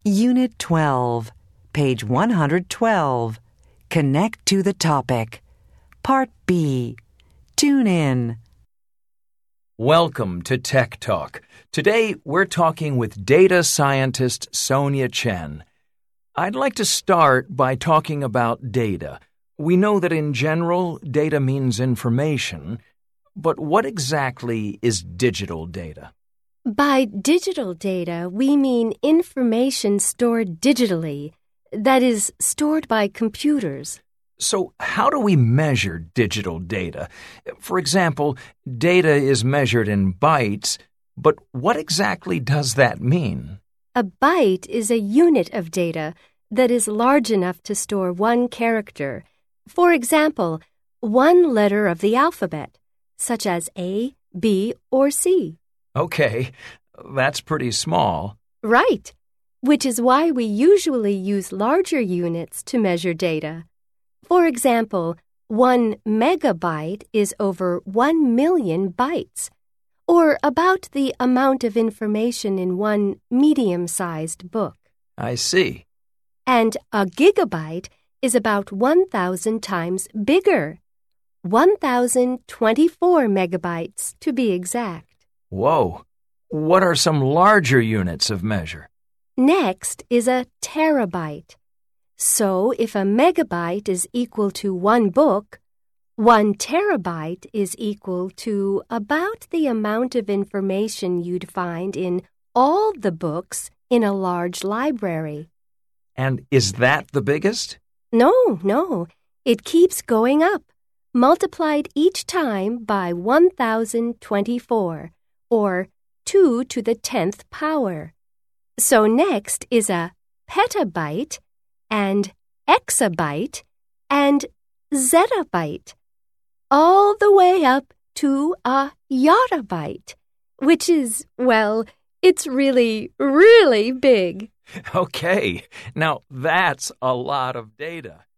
Unit 12, page 112. Connect to the topic. Part B. Tune in. Welcome to Tech Talk. Today we're talking with data scientist Sonia Chen. I'd like to start by talking about data. We know that in general, data means information, but what exactly is digital data? By digital data, we mean information stored digitally, that is, stored by computers. So how do we measure digital data? For example, data is measured in bytes, but what exactly does that mean? A byte is a unit of data that is large enough to store one character. For example, one letter of the alphabet, such as A, B, or C. Okay, that's pretty small. Right, which is why we usually use larger units to measure data. For example, 1 megabyte is over 1 million bytes, or about the amount of information in one medium-sized book. I see. And a gigabyte is about 1,000 times bigger, 1,024 megabytes to be exact. Whoa! What are some larger units of measure? Next is a terabyte. So if a megabyte is equal to one book, 1 terabyte is equal to about the amount of information you'd find in all the books in a large library. And is that the biggest? No. It keeps going up, multiplied each time by 1,024, or 2 to the 10th power. So next is a petabyte, and exabyte, and zettabyte, all the way up to a yottabyte, which is, well, it's really, really big. Okay, now that's a lot of data.